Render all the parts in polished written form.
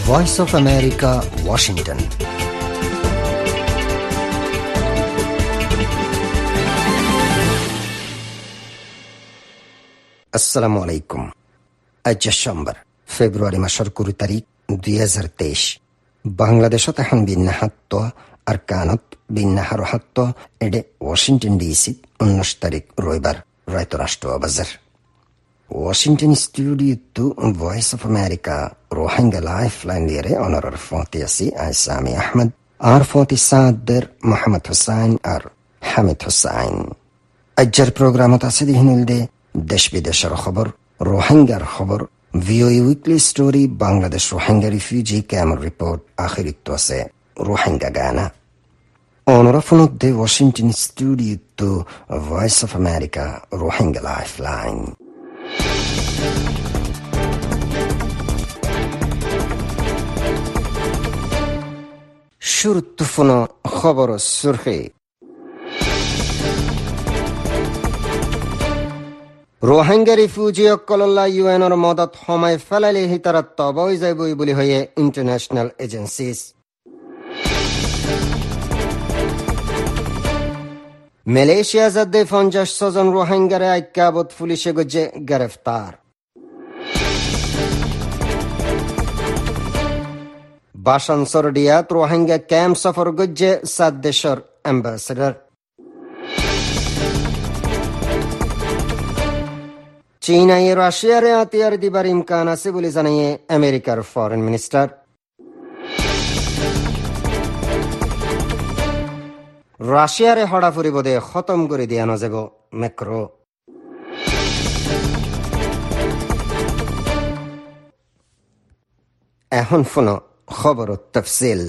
Voice of America, Washington. আসসালামু আলাইকুম। আজ সোমবার, ফেব্রুয়ারি মাসের 20 তারিখ 2023। বাংলাদেশত এখন বিন্যাহাত্ত আর কানত বিন্যাহার হাত্ত এডে ওয়াশিংটন ডিসি 19 তারিখ রবিবার রায়ত রাষ্ট্র বাজার। Washington studio voice of America Rohingya life line লিয়ারে অনরার ফতি আসি আইসামি আহমদ আর ফতি সাদ্দের মোহাম্মদ হুসাইন আর হামিদ হুসাইন। আজ্জার প্রোগ্রামত আছে দিহিনুল দে দেশ বিদেশের খবর, রোহিঙ্গার খবর, VOA weekly story, Bangladesh Rohingya refugee camp report, আখিরিত আছে রোহিঙ্গা গানা। অনরাফনত দে Washington studio voice of America Rohingya life line. শুরুত ফোনো খবর সুরখি। রোহিঙ্গা রিফিউজি অকল্লা ইউএনর মদত সময় ফেলালে হিতারা তবই যাইবই বলি হয়ে ইন্টারন্যাশনাল এজেন্সিস। মালয়েশিয়া যাদে 50 জন রোহিঙ্গারে আইক্যাবত পুলিশে গজে গ্রেফতার। বাসান সরডিয়াত রোহিঙ্গা ক্যাম্প সফর গজে 7 দেশের অ্যাম্বাসেডর। চীনাই রাশিয়ারে হাতিয়ার দিবার ইমকান আছে বলে জানিয়ে আমেরিকার ফরেন মিনিস্টার। রাশিয়ারে হড়া ফুরিবদে খতম করে দিয়া নযাব ম্যাক্রো। এখন ফোন খবর তফসিল।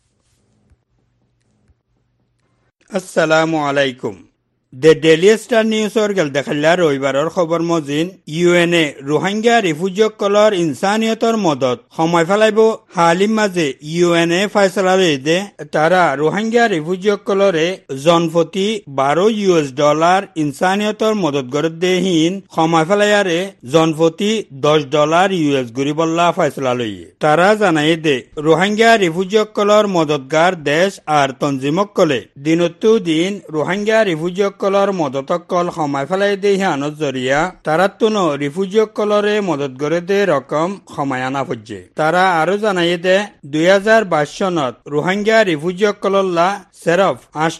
আসসালামু আলাইকুম। দ্য ডেইলি স্টার নিউজৰ গেল দেখালা ৰবিবাৰৰ খবৰ মজিন ইউএনএ ৰোহিংগা ৰিফিউজিসকলৰ ইনসানিয়তৰ মদত সময় ফেলাইব হালিম মাজে ইউএনএ ফাইসলা লৈদে তারা ৰোহিংগা ৰিফিউজিসকলৰে জনপ্ৰতি $12 ইনসানিয়তৰ মদত গড় দেহীন সময় ফেলাইয়ারে জনপ্ৰতি $10 গুৰি বল্লা ফাইসলা লইয়ে। তারা জানাই দে ৰোহিংগা ৰিফিউজিসকলৰ মদতগার দেশ আর তঞ্জিমকলে দিনতো দিন ৰোহিংগা ৰিফিউজি কলর মদতকল সময় ফেলাই দে হানত জরিয়া তারাতুন রিফিউজিসকলরে মদত করে দে রকম সময় আনা পর্যে। তারা আরো জানাই দে 2022 সনত রোহিঙ্গা রিফিউজিসকলল্লা সেরফ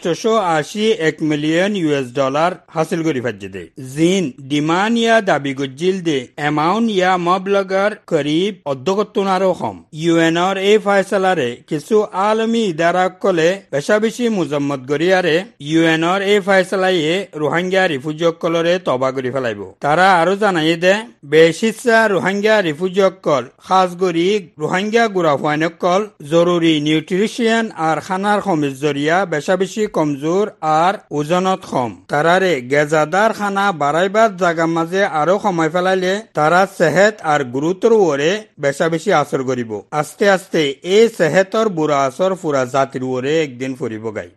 $881 মিলিয়ন হাসিল করি ফাজ্যে দে। জিন ডিমান ইয়া দাবি গজ্জিল দে এমাউন্ট ইয়া মবলগার করিব অধ্যকত্তুনারও কম। ইউএনর এই ফাইসলারে কিছু আলমী ইদারা কলে বেশা বেশি মুজম্মত গরিয়ারে ইউএনর এই ফাইসলা রোহিঙ্গা রিফিউজিসকলরে তবা কৰি ফেলাইব। তারা আরো জানাই দে বেশিচ্ছা রোহিঙ্গা রিফিউজিসকল খাস গরি রোহিঙ্গা গুড়াফাইনকল জরুরি নিউট্রিশন আর খানার খমিজ জরিয়া বেশা বেশি কমজোর আর ওজনত কম। তারারে গেজাদার খানা বাড়াইবার জাগা মাঝে আরো সময় ফেলাইলে তারা সেহেত আর গুরুত্বর ওরে বেশা বেশি আসর করিব। আস্তে আস্তে এই সেহেতর বুড়া আসর পুরা জাতির ওরে একদিন ফুরিব গাই।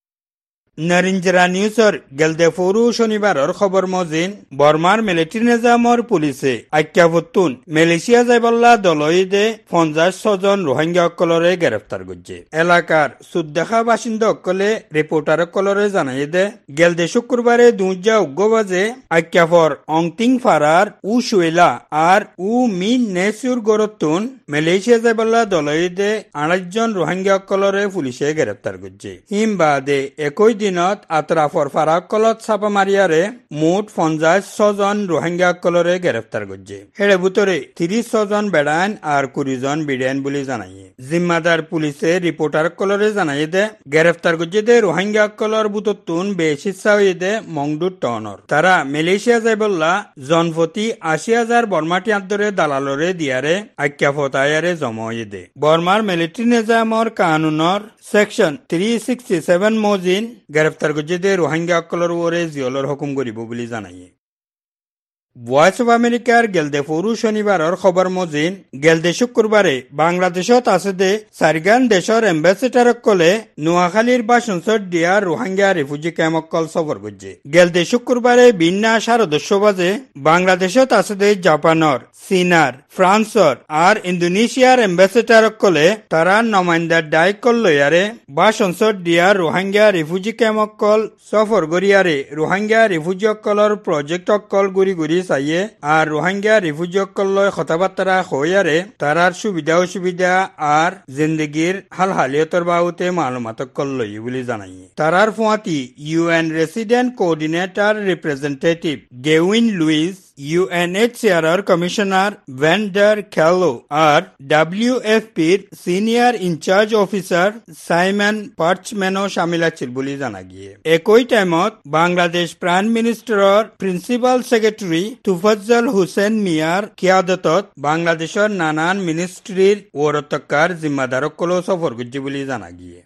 নরিঞ্জরা নিউজৰ গেলদে ফৰু শনিবাৰৰ খবৰ মজিন বৰ্মাৰ মিলিটাৰী নিজামৰ পুলিচে আক্যাভুতুন মালয়েছিয়া যাইবল্লা দলইদে 50 জন রোহিঙ্গাসকলরে গ্রেফতার করছে। এলাকার সুদ্দেখা বাসিন্দাসকলে রিপোর্টারসকলরে জানাই দে গেলদে শুক্রবারে 2 বাজে আক্যাফর অংটিং ফারার উ শুয়েলা আর উ মিন নেসুর গরতুন মালয়েছিয়া যাইবল্লা দলইদে 28 জন রোহিঙ্গাসকলরে পুলিশে গ্রেফতার করছে। হিম বাদে একই দিনত আতরাফর ফারাকলত ছাপা মারিয়ারে মোট 50 জন রোহিঙ্গাসকলরে গ্রেফতার করছে। হেড়ে ভিতরে 30 জন বেড়াইন আর 20 জন বিড়াইন বলে জানাইয়ে। জিম্মাদার পুলিশে রিপোর্টারসকলরে জানাই দে গ্রেফতার করছে দে রোহিঙ্গাসকলর বুততুন বেশিচ্ছা হয়ে দে মংডুর টনর। তারা মালয়েশিয়া যাইবল্লা জনপ্রতি 80,000 বর্মাটি আদরে দালালরে দিয়ারে আক্যাফতায়ারে জমা হয়ে দে। বর্মার মিলিটারি নিজামর কানুনর সেকশন 367 মজিন গ্রেফতার করছে দে রোহিঙ্গাসকলর ওরে জিয়লর হুকুম করিব বলে জানাইয়ে। ভয়েস অফ আমেরিকার গেলদে ফরু শনিবারর খবর মজিন গেলদে শুক্রবারে বাংলাদেশত আছে দে সারগান দেশর এম্বাসেডারক কলে নোয়াখালীর বা সংসদ দিয়া রোহিঙ্গা রিফিউজি ক্যাম্পকল সফর করছে গেলদে শুক্রবারে বিন্যা 10:30 বাজে বাংলাদেশত আছে দে জাপানর চীনার ফ্রান্সর আর ইন্দোনেশিয়ার এম্বাসেডারক কলে তারা নমাইন্দার দায়িত্ব লইয়ারে বা সংসদ দিয়া রোহিঙ্গা রিফিউজি ক্যাম্পকল সফর গরিয়ারে রোহিঙ্গা রিফিউজি কলর প্রজেক্ট কল গুরি গুরি চাইয়ে আর রোহিঙ্গা রিফিউজি কলয় কথাবার্তা হইয়ারে তারার সুবিধা অসুবিধা আর জিন্দগির হাল হালিয়তর বাবুতে মালুমাত কলই বলে জানাই তারার ফুয়াতি UN resident coordinator representative Gwyn Lewis UNHCR commissioner van der Klaauw আর WFPর সিনিয়র ইনচার্জ অফিসার সাইমন পার্চম্যানও শামিল আছিল বলে জানা গিয়ে একই টাইমত বাংলাদেশ প্রাইম মিনিস্টারর প্রিন্সিপাল সেক্রেটারি তুফাজ্জল হুসেন মিয়ার কিয়াদতত বাংলাদেশের নানান মিনিস্ট্রির ওরতকার জিম্মাদারকলো সফর করছে বলে জানা গিয়ে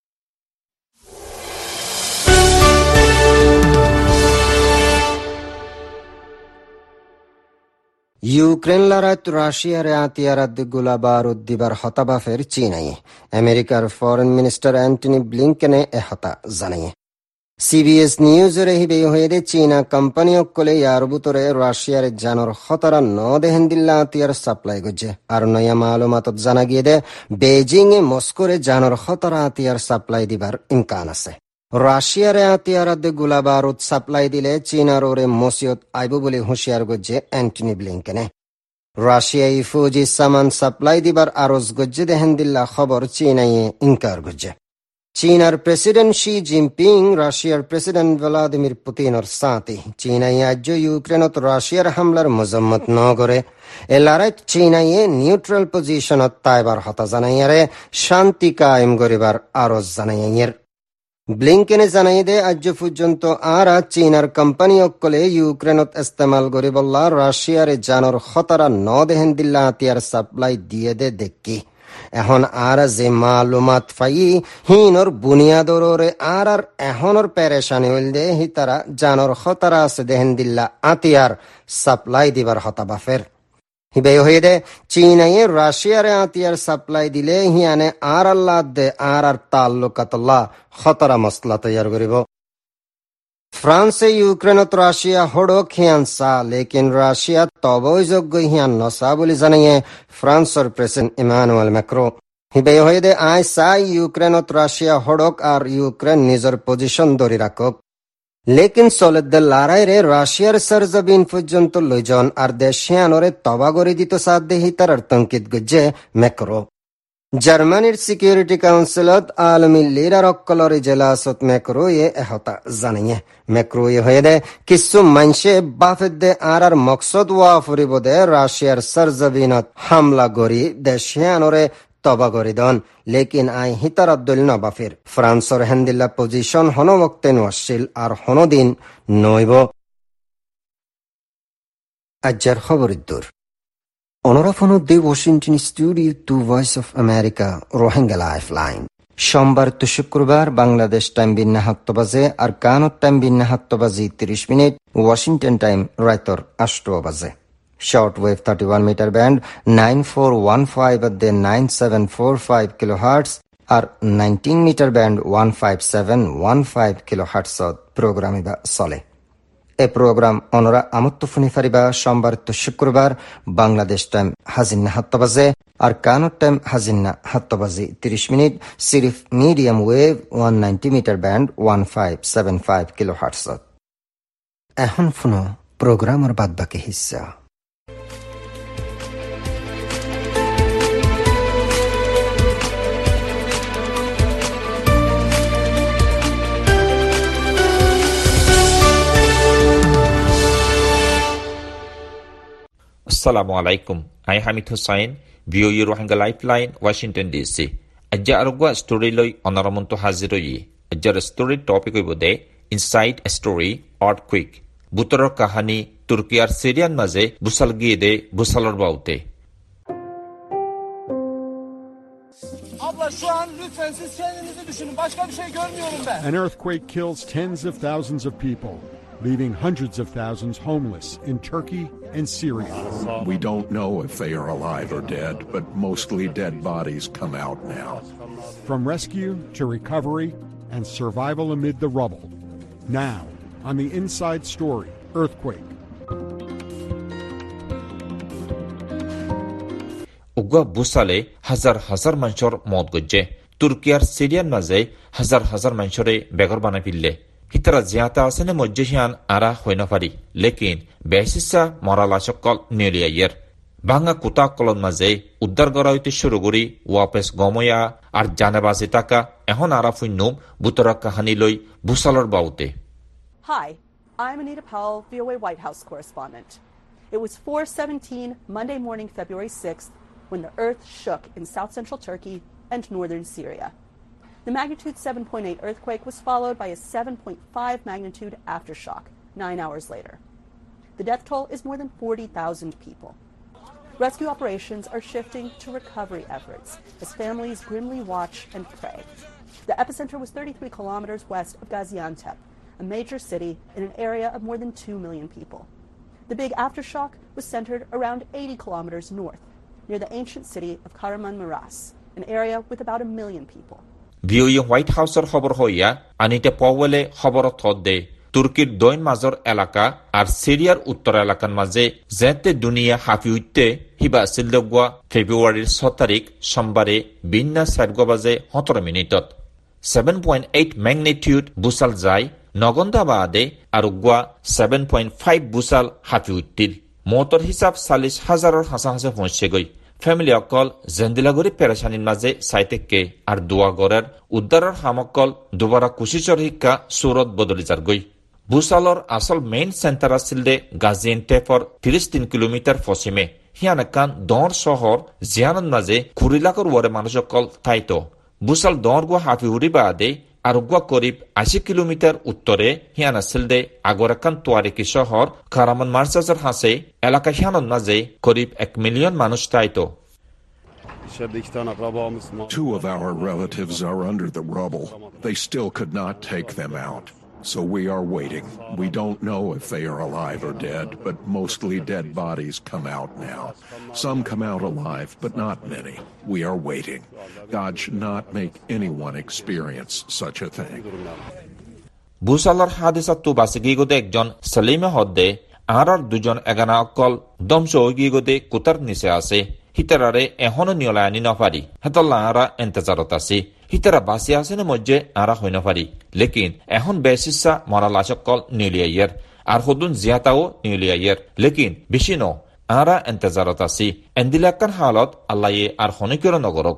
ইউক্রেন লড়াইত রাশিয়ার আতিয়ারাত গুলা বারুদ দিবার হতাবাফের চীনাই আমেরিকার ফরেন মিনিস্টার অ্যান্টনি ব্লিংকেনে এ হতা জানাই CBS নিউজের হিবে হয়ে চীনা কোম্পানি অকলে ইয়ার বুতরে রাশিয়ার জানর খতরা নদেহেন্দিল্লা আতিয়ার সাপ্লাই গজে আর নয়া মালুমাতত জানা গিয়ে দে বেজিং এ মস্কোরে জানর খতরা আতিয়ার সাপ্লাই দিবার ইমকান আছে রাশিয়ার আতিয়ারাত গুলা বারুদ সাপ্লাই দিলে চীনার ওরে মসিয়ত আইব বলে হুঁশিয়ার গজ্জে অ্যান্টনি ব্লিংকেনে রাশিয়াই ফৌজি সামান সাপ্লাই দিবার আরজ গজ্জে দেহেন্দিল্লা খবর চীনাইয়ে ইনকার গজ্জে চীনার প্রেসিডেন্ট শি জিনপিং রাশিয়ার প্রেসিডেন্ট ভ্লাদিমির পুতিনর সাথে চীনাই আজ ইউক্রেনত রাশিয়ার হামলার মজম্মত ন করে এ লড়াইত চীনাইয়ে নিউট্রাল পজিশনত তাইবার হতা জানাইয়ারে শান্তি কায়েম করিবার আরজ জানাইয়ের ব্লিংকেনে জানাই দে আজ পর্যন্ত আর চীনার কোম্পানি অকলে ইউক্রেনত ইস্তেমাল করিবল্লা রাশিয়ার জানর খতরা নদেহেন্দিল্লা আতিয়ার সাপ্লাই দিয়ে দে দেখি এখন আর যে মালুমাত পাই হিনর বুনিয়াদরে আর এখনর পেরেশানি হইল দে হি তারা জানর খতরা আছে দেহেন্দিল্লা আতিয়ার সাপ্লাই দিবার হতাবাফের হিবে হয়ে দে চীনাইয়ে রাশিয়ারে আতিয়ার সাপ্লাই দিলে হিয়ানে আর আল্লাহ দে আর তাল্লুকাতুল্লাহ খতরা মসলা তৈয়ার করিব ফ্রান্সে ইউক্রেনত রাশিয়া হড়ক হিয়ান সা লেকিন রাশিয়া তবই যোগ্য হিয়ান নসা বলে জানিয়ে ফ্রান্সর প্রেসিডেন্ট ইমানুয়েল ম্যাক্রো হিবে হয়ে দে আয় সাই ইউক্রেনত রাশিয়া হড়ক আর ইউক্রেন নিজের পজিশন ধরে রাখক লেকিন সলেদ্দে লড়াইরে রাশিয়ার সরজবিন পর্যন্ত লইজন আর দেশিয়ানরে তবা করে দিত সাধ্যে হিতার তঙ্কিত গজ্জে ম্যাক্রো জার্মানির সিকিউরিটি কাউন্সিলত আলমী লিডার অক্কলর জেলাসত ম্যাক্রোয়ে এহতা জানিয়ে ম্যাক্রোয়ে হয়ে দে কিছু মানসে বাফেদ দে আর মকসদ ওয়া ফুরিব দে রাশিয়ার সরজবিনত হামলা গড়ি দেশিয়ানরে তবা করে দন লেকিন আই হিতার আব্দুল নবাফির ফ্রান্সর হেন্দিল্লা পজিশন হন বক্তে নশিল আর হনদিন নইব আজ্জার খবরের দূর অনরাফনুদ্দি Washington studio to voice of America Rohingya life line সোমবার তো শুক্রবার বাংলাদেশ টাইম বিন্না 7 বাজে আর কানত টাইম বিন্না 7 বাজে 30 মিনিট ওয়াশিংটন টাইম রাইতর 8 বাজে short wave 31 meter band 9415 at the 9745 kilohertz আর 19 মিটার ব্যান্ড 15715 kilohertz প্রোগ্রাম ইবা চলে এ প্রোগ্রাম অনরা আমত্তফুনি ফারিবা সোমবার তো শুক্রবার বাংলাদেশ টাইম হাজিন্না 7 বাজে আর কানত টাইম হাজিন্না 7 বাজে 30 মিনিট সিরিফ medium wave 190 meter band 1575 kilohertz এখন শুনো প্রোগ্রামের বাদ বাকি হিস্সা Assalamu alaikum. I Hamid Hussain, VOA Rohingya Lifeline, Washington DC. Ajja arugwa story loi onoramonto haziroyi. Ajjar story topic ibode Inside a Story Earthquake. Butoror kahani Turkey ar Syrian maze busal giyede busalor baute. Abla şu an lütfen siz kendinizi düşünün. Başka bir şey görmüyorum ben. An earthquake kills tens of thousands of people. leaving hundreds of thousands homeless in Turkey and Syria. We don't know if they are alive or dead, but mostly dead bodies come out now. From rescue to recovery and survival amid the rubble. Now, on the Inside Story, Earthquake. উগা বুসালে হাজার হাজার মানুষের মত গজ্জে তুর্কি আর সিরিয়ার মাঝে হাজার হাজার মানুষরে বেগর বানাই ফিরলে হিতারা জিয়াতা আসেনে মজ্জেহিয়ান আরা হই না পারি লেকিন বেসিসা মরালা সকল নিলিয়াইয়ের ভাঙা কুতা কলন মাঝে উদ্ধার করা হইতে শুরু করি ওয়াপেস গময়া আর জানেবাজি টাকা এখন আরা ফুন্নুম বুতরা কাহানি লই বুসালর বাউতে Hi, I'm Anita Powell, VOA White House correspondent. It was 4:17 Monday morning, February 6th, when the earth shook in south-central Turkey and northern Syria. The magnitude 7.8 earthquake was followed by a 7.5 magnitude aftershock 9 hours later. The death toll is more than 40,000 people. Rescue operations are shifting to recovery efforts as families grimly watch and pray. The epicenter was 33 kilometers west of Gaziantep, a major city in an area of more than 2 million people. The big aftershock was centered around 80 kilometers north, near the ancient city of Kahramanmaraş, an area with about 1 million people. VOA White হাউসের খবর হইয়া আনিতে পাওয়েলে খবর থদে তুর্কির দৈন মাজর এলাকা আর সিরিয়ার উত্তর এলাকার মাঝে যেতে দুনিয়া হাফি উঠতে হিবা সিলদগুয়া ফেব্রুয়ারির 6 তারিখ সোমবারে বিন্না 4 বাজে 17 মিনিটত 7.8 ম্যাগনিটিউড বুসাল যায় নগন্দা বাদে আর গুয়া 7.5 বুসাল হাফি উঠতিল মতর হিসাব 40,000 হাসা পৌঁছে গই ফ্যামিলি অকল জেন্দিলাগরি পেরেশানির মাঝে সাইতেককে আর দোয়া গড়ের উদ্ধারের হামকল দুবারা কুশিচর শিক্ষা সুরত বদলি যার গই বুসালর আসল মেইন সেন্টার আছিল দে গাজিয়ান্টেপর 33 কিলোমিটার পশ্চিমে হিয়ানাকান দর শহর জিয়ানন মাঝে 20 লাখর ওরে মানুষ অকল থাইতো বুসাল দর গুয়া হাফি উড়ি বাদে আর গুয়া করিব 80 কিলোমিটার উত্তরে হিয়ান আছিল দে আগরাকান তোয়ারিকি শহর কারামানমারসাজের হাসে এলাকা হিয়ানন মাঝে করিব 1 মিলিয়ন মানুষ থাইতো Two of our relatives are under the rubble. They still could not take them out. So we are waiting. We don't know if they are alive or dead, but mostly dead bodies come out now. Some come out alive, but not many. We are waiting. God should not make anyone experience such a thing. বুসালার হাদিসাতু বাসিগিগোদে একজন সালিমে হদ্দে আর দুজন এগানা অকল দমস ওইগিগোদে কুতার নিচে আছে হিতারারে এখনো নিয়লায়নি নপারি হেতল্লা আরা এন্তেজারত আছি হিতারা বাসি আছে না মধ্যে আরা হই নপারি লেকিন এখন বেসিসা মরালা সকল নিউলিয়াইয়ের আর হদুন জিয়াতাও নিউলিয়াইয়ের লেকিন বেশি ন আরা এন্তেজারত আছি এন্দিলাকান হালত আল্লাহ আর হনিকির নগরক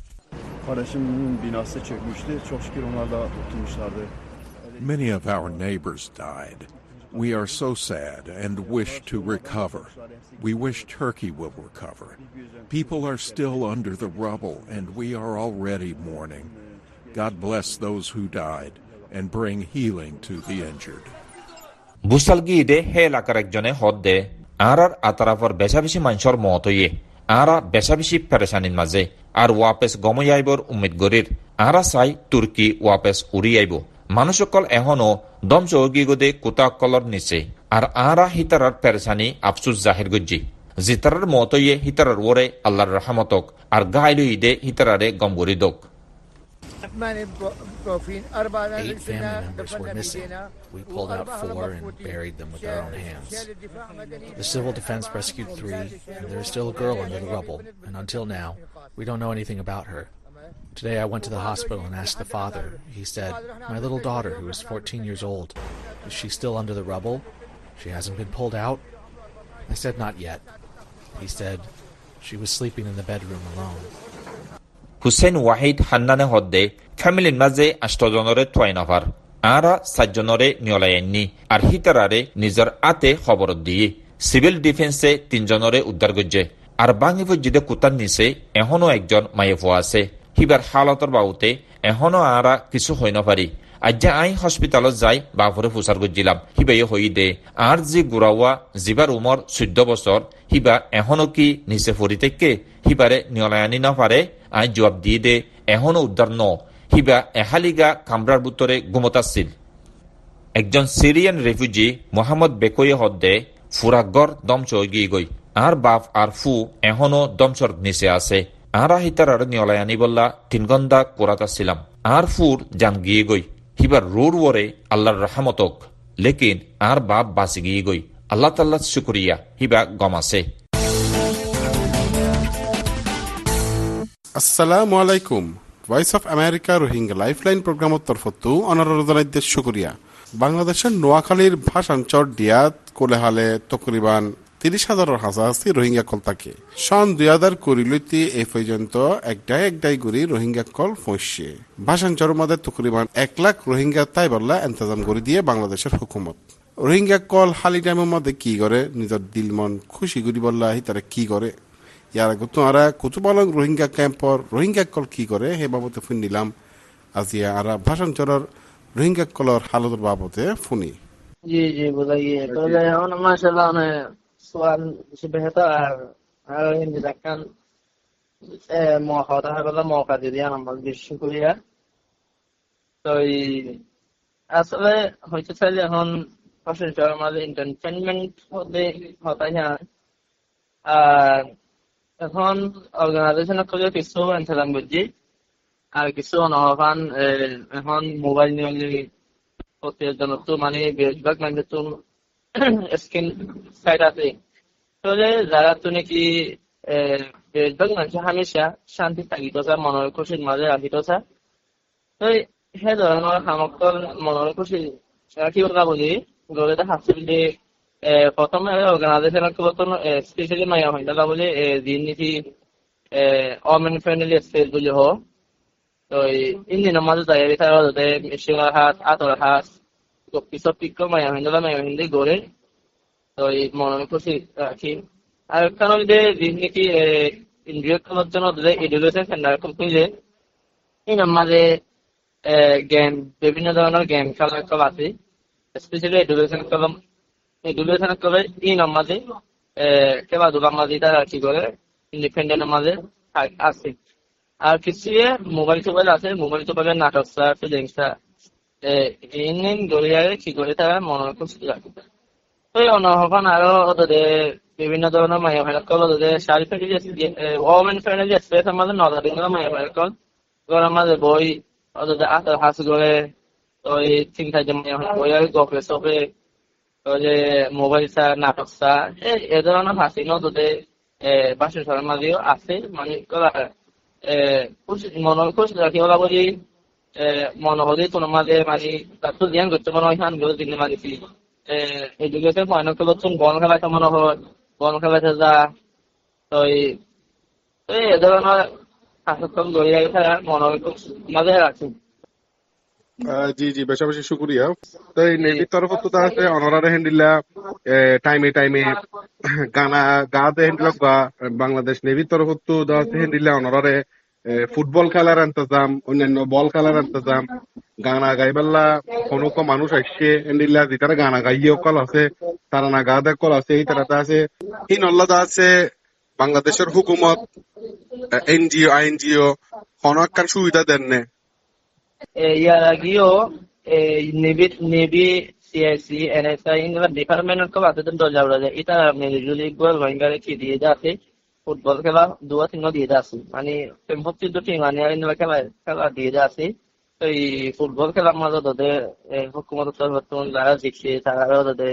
Many of our neighbors died. We are so sad and wish to recover. We wish Turkey will recover. People are still under the rubble, and we are already mourning. God bless those who died and bring healing to the injured. বুসালগিদে হে এলাকার একজনে হদ্দে আর আতারাফর বেশাবেশি মানুষের মত হইয়ে আরা বেশাবেশি পেরেশানির মাঝে আর ওয়াপেস গময়াইবর উম্মিদ গরির আরা চাই তুর্কি ওয়াপেস উড়িয়াইব মানুষকল এখনো দমস ওগিগোদে কুতাকলর নিচে আর আরা হিতারার পেরেশানি আফসুস জাহির গজ্জি জিতারার মতইয়ে হিতারার ওরে আল্লাহর রহমতক আর গাইলু ইদে হিতারারে গমগরিদক 8 family members were missing. We pulled out 4 and buried them with our own hands. The civil defense rescued 3, and there is still a girl under the rubble, and until now, we don't know anything about her. Today I went to the hospital and asked the father. He said, "My little daughter, who is 14 years old, is she still under the rubble? She hasn't been pulled out?" I said, "Not yet." He said, "She was sleeping in the bedroom alone." Hussain Wahid হান্নানে হদ্দে ফ্যামিলির মাঝে 8 জনরে থয় নাফার আরা 7 জনরে নিয়লায়নি আর হিতারারে নিজের আতে খবর দিয়ে civil ডিফেন্সে 3 জনরে উদ্ধার গজ্জে আর বাঙিফুর জিদে কুতার নিচে এখনো একজন মায়েফো আছে হিবার হালতর বাউতে এখনো আরা কিছু হই না পারি আজ্জা আই হসপিটালত যাই বাফরে ফুসার গজ্জিলাম হিবাই হই দে আর জি গুড়াওয়া জিবার উমর 14 বছর হিবা এখনো কি নিচে ফরি থেকে হিবারে নিয়লায়নি না পারে আই জবাব দিয়ে দে এখনো উদ্ধার ন হিবা এহালিগা কামরার ভিতরে ঘুমতাছিল একজন সিরিয়ান রেফিউজি মোহাম্মদ বেকয়ে হদ্দে ফুরাগর দমচ গিয়ে গই আর বাপ আর ফু এখনো দমচর নিচে আছে আর আহিতার আর নিয়লায়ানি বললা 3 ঘন্টা কোরাতা ছিলাম আর ফুর জান গিয়ে গই হিবার রোড ওরে আল্লাহর রহমতক লেকিন আর বাপ বাঁচি গিয়ে গই আল্লাহ তাল্লাহ শুকরিয়া হিবা গমাছে। আসসালামু আলাইকুম। Voice of America Rohingya lifeline প্রোগ্রামত তরফতো অনারোধনাদ্য শুকরিয়া। বাংলাদেশের নোয়াখালীর ভাষাঞ্চর ডিয়াত কোলেহালে তকরিবান 30,000 হাজার রোহিঙ্গা কল থাকে। সন 2020 লইতে এই পর্যন্ত একটাই গুড়ি রোহিঙ্গা কল পৌঁছছে। ভাষাঞ্চরের মধ্যে তকরিবান 1 লাখ রোহিঙ্গা তাই বললা ইন্তজাম করে দিয়ে বাংলাদেশের হুকুমত। রোহিঙ্গা কল হালি টাইমের মধ্যে কি করে নিজের দিল মন খুশি করি বললা তারা কি করে ইয়ার আগে তোমরা কুতুবালং রোহিঙ্গা ক্যাম্পর রোহিঙ্গা কল কি করে সে বাবদে ফোন নিলাম আজিয়া আর ভাষাঞ্চলের রোহিঙ্গা কলর হালতের বাবদে ফোনি। জি জি বুঝাইয়ে তো এখন মাশাআল্লাহ মানে সোয়াল বেহতা আর হিন্দি দেখান মহা হলো মৌকা দিয়ে আমার বিশ্বকুলিয়া তো আসলে হইতে চাইলে এখন ভাষাঞ্চল আমাদের এন্টারটেইনমেন্ট হতে হ্যাঁ আর এখন অর্গানাইজেশন করে কিছু ইন্তজাম করছি আর কিছু অনহবান এখন মোবাইল নিয়ে প্রতিজনতো মানে বেশিরভাগ মানে তো স্ক্রিন সাইড আছে তাহলে যারা তো নাকি বেশিরভাগ মানুষ হামেশা শান্তি থাকিত চা মনের খুশির মাঝে রাখিত চা তো সেই ধরনের সামগ্র মনের খুশি কি কথা বলি গলে হাসিলে প্রথমে অর্গানাইজেশন স্পেশালি মায়া হয় দাদা বলে দিননীতি ওমেন ফ্রেন্ডলি স্পেস বলে হো তো ইন্দিনের মাঝে যাই তারা মিশিলার হাত আতর হাত পিছত পিক মায়া হয় দাদা মায়া হিন্দি গড়ে তো মনে খুশি রাখি আর কারণ দিননীতি ইন্দ্রিয় খেলার জন্য এডুকেশন সেন্টার খুঁজে এই মাঝে গেম বিভিন্ন ধরনের গেম খেলা আছে স্পেশালি এডুকেশন করে এই নামাজে খেলাধুলার মাঝে তারা কি করে ইন্ডিপেন্ডেন্টের মাঝে আছে আর কিছু মোবাইল টোবাইল আছে মোবাইল টোবাইলের নাটক ফিলিংস ইন গড়িয়ারে কি করে তারা মনে খুশি রাখে তো এই অনহবান আরো ওদের বিভিন্ন ধরনের মায়া ভাইরাস কল ওদের শাড়ি ফেটে ওমেন ফ্রেন্ডলি স্পেসের মাঝে নজর মায়া ভাইরাস কল গড়ের মাঝে বই ওদের আতার হাস করে ওই চিন্তা যে মায়া বই আর গপে সপে যে মোবাইল চা নাটক চা এ ধরনের হাসি নদে বাসের মাঝেও আছে মানে মনের খুশি রাখি ওলা বলি মনোহরি কোনো মাঝে মানে তার তো ধ্যান করতে মনে হয় হান গুলো দিনে মাঝে এডুকেশন পয়েন্ট করছেন বল খেলাতে মনে হয় বল খেলাতে যা তো এ ধরনের হাসপাতাল গড়িয়ে মনের মাঝে রাখছি। জি জি বেশি বেশি শুক্রিয়া। তো এই নেভির তরফ তো আছে অনারারে হ্যান্ডিলা টাইমে গানা গাতে হ্যান্ডিল বাংলাদেশ নেভির তরফ তো আছে হ্যান্ডিলা অনারারে ফুটবল খেলার ইন্তজাম অন্যান্য বল খেলার ইন্তজাম গানা গাইবাল্লা কোনো মানুষ আসছে হ্যান্ডিলা যেটারা গানা গাইয়ে কল আছে তারা না গা দেখ কল আছে এই তারাতে আছে এই নল্লাদা আছে বাংলাদেশের হুকুমত এনজিও আইএনজিও কোনো একটা সুবিধা দেন না ইয়ার আগেও নেভি সিআইসি এনএসআই ইনগুলা ডিপার্টমেন্টের কল আছে দরজা এটা মিলিজুলি রোহিঙ্গারে কি দিয়ে যাচ্ছে ফুটবল খেলা 2-3 দিয়ে যাচ্ছে মানে 14 টিম মানে ইনগুলা খেলা দিয়ে যাচ্ছে তো এই ফুটবল খেলার মাঝে ওদের হুকুমত যারা দেখছে তারা ওদের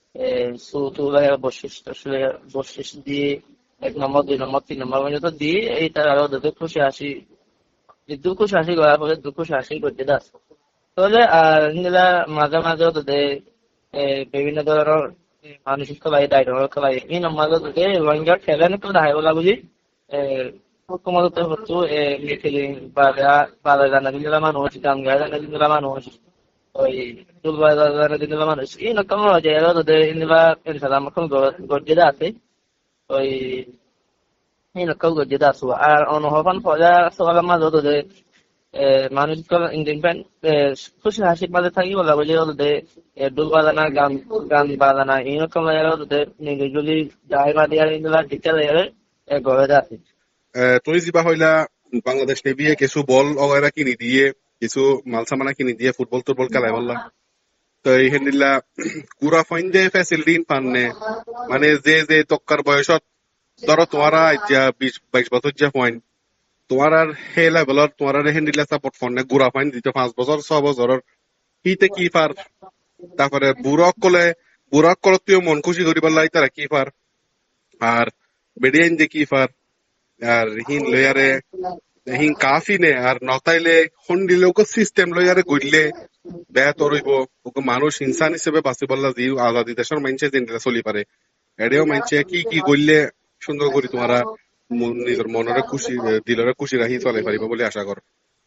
বশিস দিয়ে 1 নম্বর 2 নম্বর 3 নম্বর পর্যন্ত দিয়ে এই তারা ওদের খুশি হাসি দুঃখ শাসি করার পরে দুঃখ শাসি করতে যাচ্ছে তাহলে আর মাঝে মাঝে ওদের বিভিন্ন ধরনের মানসিক খেলাই ডাইনামিক খেলাই এই নম্বর রোহিঙ্গা খেলেন কেউ দেখা বলা বুঝি হুকুমত হতো মিটিং বালা জানা দিনলা মানুষ গান গায়ে জানা দিনলা মানুষ ওই দুলবাজা জানা দিনলা মানুষ এই রকম যে ওদের ইনবা ইনসালাম এখন গর্জে আছে ওই নকল গর্জে আছে আর অনহবান ফজা সকালের মাঝে ওদের মানুষ ইন্ডিপেন্ডেন্ট খুশি হাসির মাঝে থাকি বলা বুঝি ওদের ডুল বাজানা গান বাজানা এইরকম ওদের নিজুলি যাই মাদি আর ইনলা ডিটেল ঘরে আছে। তুমি যিবা হইলা বাংলাদেশ নেভিয়ে কিছু বল অগেরা কিনি দিয়ে কিছু মাল সামানা কিনি দিয়ে ফুটবল টুটবল খেলাই বললা তো এই হেন্দিলা গুড়া ফাইন যে ফ্যাসিলিটি পাননে মানে যে তক্কার বয়সত ধরো তোমারা 20-22 বছর যে পয়েন্ট তোমার আর হে লেভেলত তোমার আর হেন্দিলা সাপোর্ট ফোনে গুড়া ফাইন দিতে 5 বছর 6 বছরের হিতে কি পার তারপরে বুড়ক কলে তুই মন খুশি করিবার লাই তারা কি পার আর বেডিয়াইন যে কি পার আর হিন লয়ারে হিন কাফি নে আর নতাইলে হন্ডিলেও সিস্টেম লয়ারে গইলে বেহতর হইব ওকে মানুষ ইনসান হিসেবে বাঁচি বললা যে আজাদি দেশের মানুষে যেটা চলি পারে এটাও মানুষে কি করলে সুন্দর করি তোমারা নিজের মনের খুশি দিলের খুশি রাখি চলে পারিব বলে আশা কর।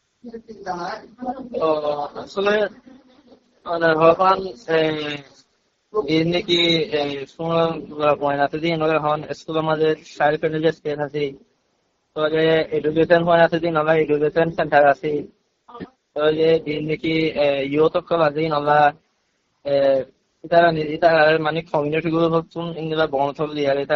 আসলে ভগবান নাকি পয়নাতে দিন হন স্কুলের মাঝে সাইড পেন্ডেল স্টেজ আছে তো যে এডুকেশন পয়নাতে দিন আমরা এডুকেশন সেন্টার আছে তো যে দিন নাকি ইউথ সকল আছে আমরা এটা মানে কমিউনিটি গুলো হচ্ছেন ইংরেজি বনথল দিয়ে এটা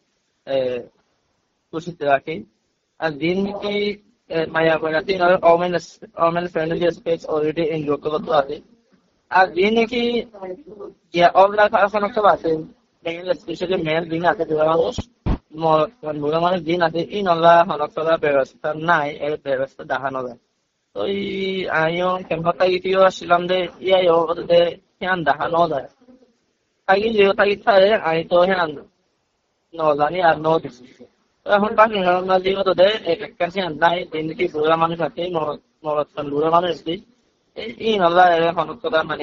খুশিতে রাখি আর দিন নাকি মায়া পয়নাতে women friendly space already enjoy করতে আছে আর দিন নাকি অবলা খারাপ আছে স্পেশালি মেল দিন আছে বুড়া মানুষ দিন আছে এই নলা হনক চলার ব্যবস্থা নাই এর ব্যবস্থা দেখানো যায় তো আমিও কেম্পত গিয়েও আসছিলাম যে ইয়াইও হ্যান দেখানো যায় থাকি থাকে আমি তো হ্যান নজানি আর ন দিচ্ছি তো এখন বাকি যেহেতু একটা হ্যান নাই দিন কি বুড়া মানুষ আছে বুড়া মানুষ আছে এই নলা হনক চলা মানে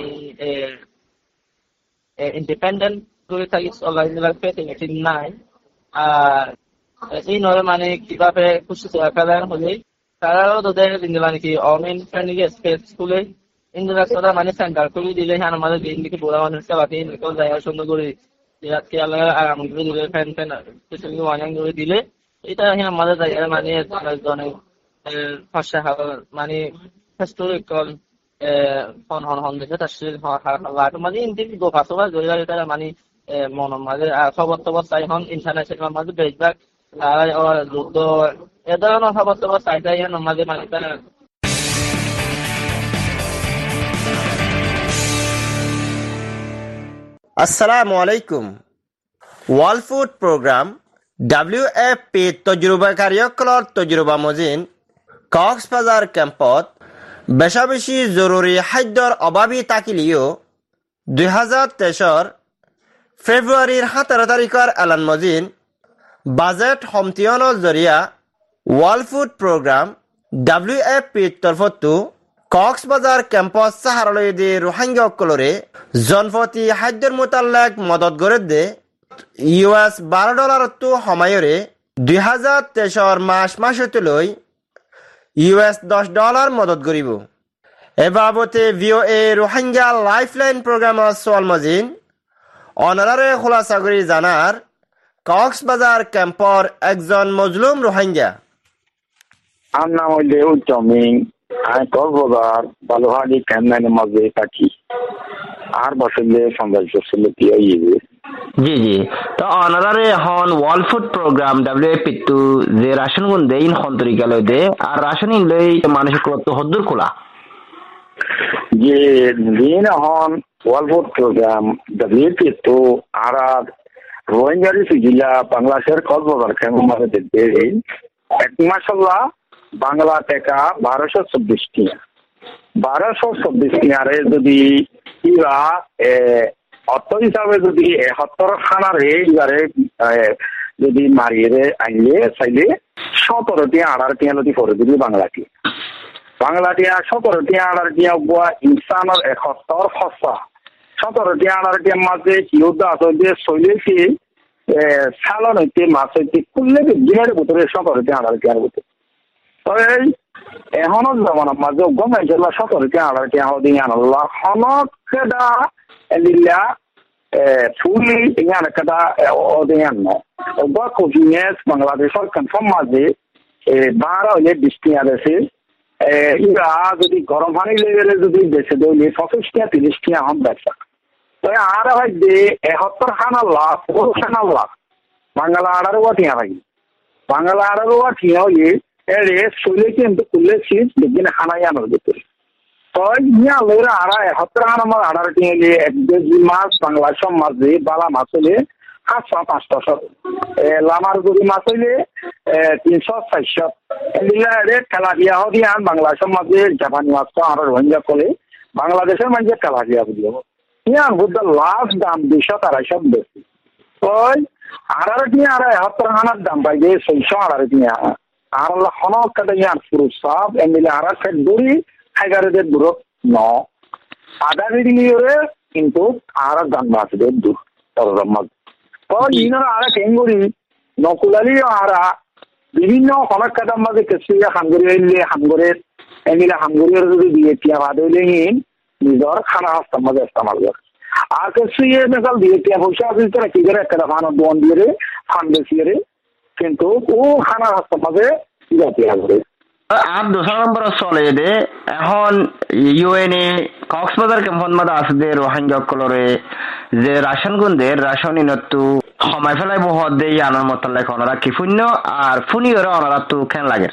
ইন্ডিপেন্ডেন্ট করে থাকি চলার ফেসিলিটি নাই আর এই নয় মানে কিভাবে খুশি ফেলার হলে তারাও তোদের ইন্দিরা নাকি অমেন ফ্রেন্ডলি স্পেস স্কুলে ইন্দিরা মানে সেন্টার করে দিলে হ্যাঁ আমাদের দিন দিকে বুড়া মানুষটা বাকি জায়গা সুন্দর করে আরাম করে দিলে ফ্যান অনেক করে দিলে এটা হ্যাঁ আমাদের জায়গায় মানে অনেক ফসা মানে হিস্টোরিক্যাল হন দেখে তার মানে ইন্দিকে গোফাসবা জয়গাড়ি তারা মানে মনের মাঝে খবর টবর চাই হন ইন্টারন্যাশনাল মাঝে বেশিরভাগ যুদ্ধ এ ধরনের খবর টবর চাই মাঝে মানে তারা আসসালামু আলাইকুম ওয়ার্ল্ড ফুড প্রোগ্রাম WFP তজরুবাকারীসকলৰ তজরুবা মজিন কক্সবাজাৰ কেম্পত বেশা বেশি জরুরি খাদ্যৰ অভাৱী থাকিলেও 2023 ফেব্ৰুৱাৰীৰ 17 তাৰিখৰ এলান মজিন বাজেট সমিতিয়নৰ জৰিয়া ওয়ার্ল্ড ফুড প্রোগ্রাম WFP তৰফতো কক্সবাজার ক্যাম্পাস সাহারালয় দি রোহিঙ্গাসকলরে জনপতি খাদ্যর মোতালেক মদত করে দে $12 তো সময়রে 2023 মাসতলৈ $10 মদত করিব এ বাবতে VOA রোহিঙ্গা লাইফলাইন প্রোগ্রামৰ সোয়াল মজিন অনারারে খোলাসা করে জানার কক্সবাজার ক্যাম্পর একজন মজলুম রোহিঙ্গা আমার নাম হইলে উজ্জমিন আমি কক্সবাজার বালুহাড়ি ক্যাম্পের মাঝে থাকি আর বছরে 50 বছর জি তো অনারারে হন ওয়ার্ল্ড ফুড প্রোগ্রাম WFP তো যে রাশন গুন দেইন হন্তরিকালে দে আর রাশন লই মানুষ কত হদ্দুর খোলা যে দিন হন ওয়ার্ল্ড ফুড প্রোগ্রাম WFP তো আর রোহিঙ্গারি জেলা বাংলাদেশের কক্সবাজার ক্যাম্পের মাঝে দেই এক মাশাআল্লাহ বাংলা টাকা 1224 টাকারে যদি ইরা অর্থ হিসাবে যদি 71 খানারে এবারে যদি মারিয়ে আইলে চাইলে 17 টিয়া 18 টিয়া যদি করে দিবি বাংলাটি 17 টিয়া 18 টিয়া বুয়া ইনসানের 71 খসা 17 টিয়া 18 টিয়ার মাঝে ইউদা আছে যে শৈলেছি সালন হইতে মাছ হইতে খুললে দিনের ভিতরে 17 টিয়া 18 টিয়ার ভিতরে তবে এখনো জমানার মাঝে গমাই জেলা 17 টিয়া 18 টিয়া দিন আল্লাহ হনকেদা এলিলা ফুলি ইঙ্গান কেদা ওদিন না ওবা কোভিনেস বাংলাদেশের কনফার্ম মাঝে 12 হইলে 20 টিয়া আছে ইরা যদি গরম পানি লেভেলে যদি বেঁচে দিলে 25 টিয়া 30 টিয়া হন ব্যবসা তবে আর হয় যে 71 খান আল্লাহ 4 খান আল্লাহ বাংলা 18 টিয়া ভাই বাংলা 18 টিয়া হইলে এরে শৈলে কিন্তু খুললে সিজ বিজ্ঞান খানাই আনার ভিতরে তো ইয়া লইরা আড়া 71 নম্বর 18 টিলে 1 মাস বাংলা সমাজে বালা মাছ হলে 700-500 লামার গুড়ি মাছ হইলে 300-400 এলিলা রে কালাবিয়া হদিয়ান বাংলা সমাজে জাপানি মাছ আর রোহিঙ্গা কোলে বাংলাদেশের মানুষের কালাবিয়া বুঝিও ইয়ান বুদ্ধ লাস্ট দাম 200-250 বেশি ওই 18 টিয়া আর 71 হানার দাম পাই যে 618 টিয়া আর আল্লাহ হনক কাটা ইয়ান পুরো সব এমিলে আর ফেট দড়ি হাইগারেদের দূর ন আধা দিলিওরে কিন্তু আর দাম আছে দূর তরজমাত তো ইনারা আর কেঙ্গুরি নকুলালি আর বিভিন্ন হনক কাটার মাঝে কেসিয়া হাঙ্গরি হইলে হাঙ্গরের এমিলে হাঙ্গরির যদি দিয়ে টিয়া বাদলে নিজর খানা হাস্তার মাঝে ইস্তেমাল করে আর কেসিয়ে মেকাল দিয়ে টিয়া পয়সা আছে তারা কি করে একটা ফান দোয়ান দিয়ে রে ফান বেশিয়ে রে কিন্তু ও খানা হাস্তার মাঝে টিয়া করে আর 2 নম্বর চলে দে এখন ইউএনএ কক্সবাজার কেম্পন মাদা আছে দে রোহিঙ্গা কলরে যে রাশন গুন্দের রাশন ইনতু সময় ফেলাই বহুত দে আনার মত লেখ ওনারা কি শূন্য আর ফুনি ওরা ওনারা তো কেন লাগে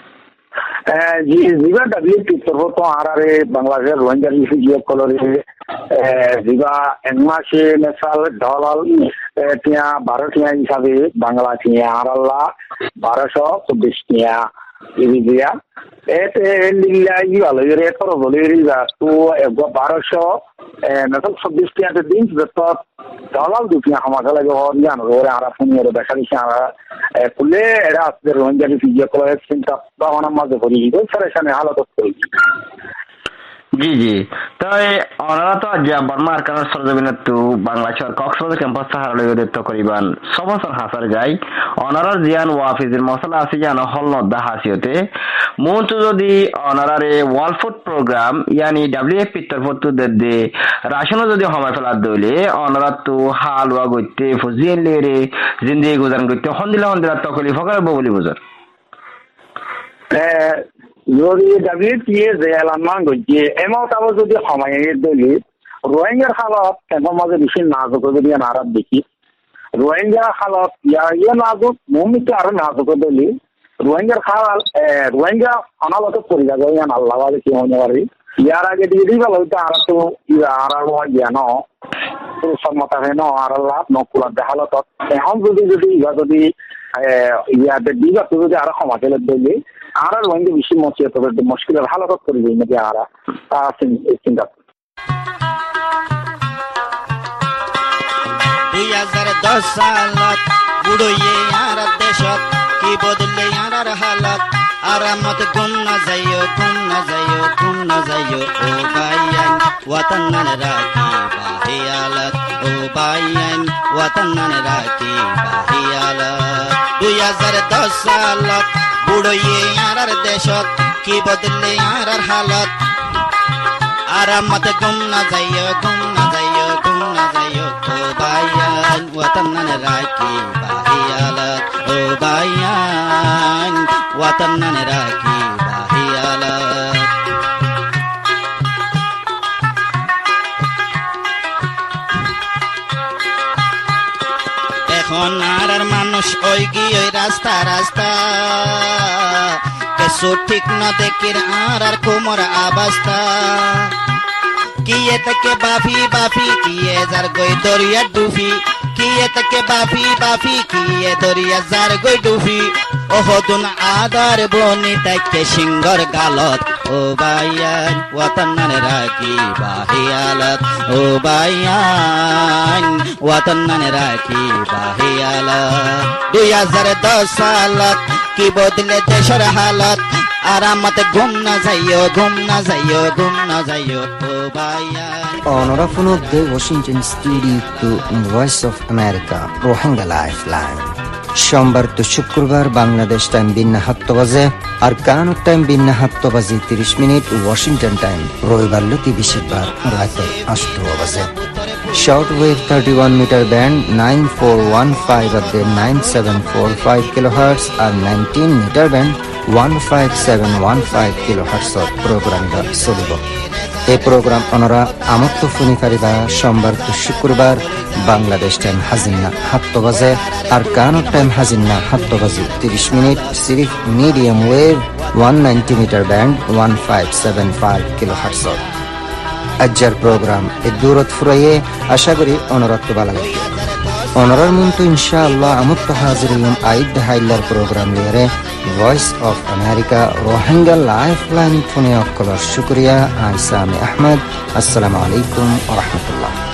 জিবা ডাব্লিউপি তো আরারে বাংলাদেশের রোহিঙ্গা রিফিউজি কলরে জিবা এক মাসে মেসাল ডলার টিয়া 12 টিয়া হিসাবে বাংলা টিয়া আরাল্লা 1224 টিয়া ইবিজিয়া এতে লিল্লাহি আলাইহি তোর বলেরি যা তো 1200 মেসাল 26 টিয়াতে দিন যত ডলার দুটিয়া আমাকে লাগে হরিয়ান ওরে আরা ফুনিয়ে দেখালি সারা কুলে এরা আসলে রোহিঙ্গা রিফিউজি কলরে চিন্তা ভাবনা মাঝে করি তো সারেশানে হালত করি জি জি তাই ওনারা তো আজ বর্মার কারণ সরজমিনের তো বাংলাদেশের কক্সবাজার ক্যাম্পাস হারালে উদ্যত করিবান সবসর হাসার যাই ওনারা জিয়ান ওয়াফিজের মশলা আছে জানো হল নদ্দা হাসিয়তে মূলত যদি ওনারারে ওয়ার্ল্ড ফুড প্রোগ্রাম ইয়ানি ডাব্লিউএফপি তরফত দে রাশন যদি সময় ফেলা দইলে ওনারা তো হালুয়া গইতে ফুজিয়ে লেরে জিন্দেগি গুজার গইতে হন্দিলা তকলি ফকার বলি বুঝার যদি ডাব্লিউটিএ যে এলামান গইছে এমত আবার যদি সময় দলি রোহিঙ্গার হালত কেমন মাঝে বেশি নাজুক যদি নারাত দেখি রোহিঙ্গা হালত ইয়া নাজুক মুমিতে আরো নাজুক দলি রোহিঙ্গার হাল রোহিঙ্গা অনালত পড়ে যাবে ইয়ান আল্লাহ বাড়ি কি হতে পারে ইয়ার আগে দিয়ে দিবা লইতে আর তো ইয়া আর জ্ঞান সম্মতা হয় না আর আল্লাহ নকুলা দেখালত এখন যদি ইয়াদের দিবা তো যদি আরো সময় ফেলে দিলে আর রোহিঙ্গা বেশি মচিয়ে তবে মুশকিলের হালত করবে নাকি আর চিন্তা 2010 সালত বুড়োয়ে আর দেশত কি বদলে আর হালত আরামত গুম না যাইও ও বাইয়ান ওয়াতন নান রাখি বাহিয়ালত ও বাইয়ান ওয়াতন নান রাখি বাহিয়ালত 2010 সালত বুড়োয়ে আর দেশত কি বদলে আর হালত আরামত গুম না যাইও ও বাইয়ান ওয়াতন নান রাখি বাহিয়ালত ও বাইয়ান ওয়াতন নান রাখি বাহিয়ালত এখন আর মানুষ ওই গিয়ে রাস্তা কেসু ঠিক না দেখির আর কোমর অবস্থা কিয়ে তকে বাফি কিয়ে যার গই দরিয়া ডুবি কিয়ে তকে বাফি কিয়ে দরিয়া যার গই ডুবি ওহদুন আদার বনি তাকে সিংহর গালত ও বাইয়ান ওয়াতন নান রাখি বাহিয়ালত ও বাইয়ান ওয়াতন নান রাখি বাহিয়ালত 2010 সালত কি বদলে দেশের হালত আরামত গুম না যাইও ও বাইয়ান অনরাফুন of the Washington studio to voice of America Rohingya lifeline সোমবার তো শুক্রবার বাংলাদেশ টাইম বিন্না 7 বাজে আর কানাডা টাইম বিন্না 7 বাজে 30 মিনিট ওয়াশিংটন টাইম রবিবার লতি বিশেষবার রাত 8 বাজে short wave 31 meter band 9415 at the 9745 kilohertz আর 19 মিটার ব্যান্ড 1715 কিলোহার্টজ প্রোগ্রাম চলিব। এই প্রোগ্রাম অনরা আমত্ত ফুনি পারিবা সোমবার টু শুক্রবার বাংলাদেশ টাইম হাজিন্না 7 বাজে আর কানাডা টাইম হাজিন্না 7 বাজে 30 মিনিট সিরিফ medium wave 190 meter band 1575 kilohertz. আজ্জার প্রোগ্রাম এ দূরত ফুরাইয়ে আশা করি অনরত্ব বালা লাগবে। অনরার মন্তু ইনশাআল্লাহ আমত্ত হাজিরিন আইদ হাইলার প্রোগ্রাম লিয়ারে voice of America Rohingya life line ফোনে অকলর শুক্রিয়া। আইসামে আহমদ। আসসালামু আলাইকুম ওয়া রাহমাতুল্লাহ।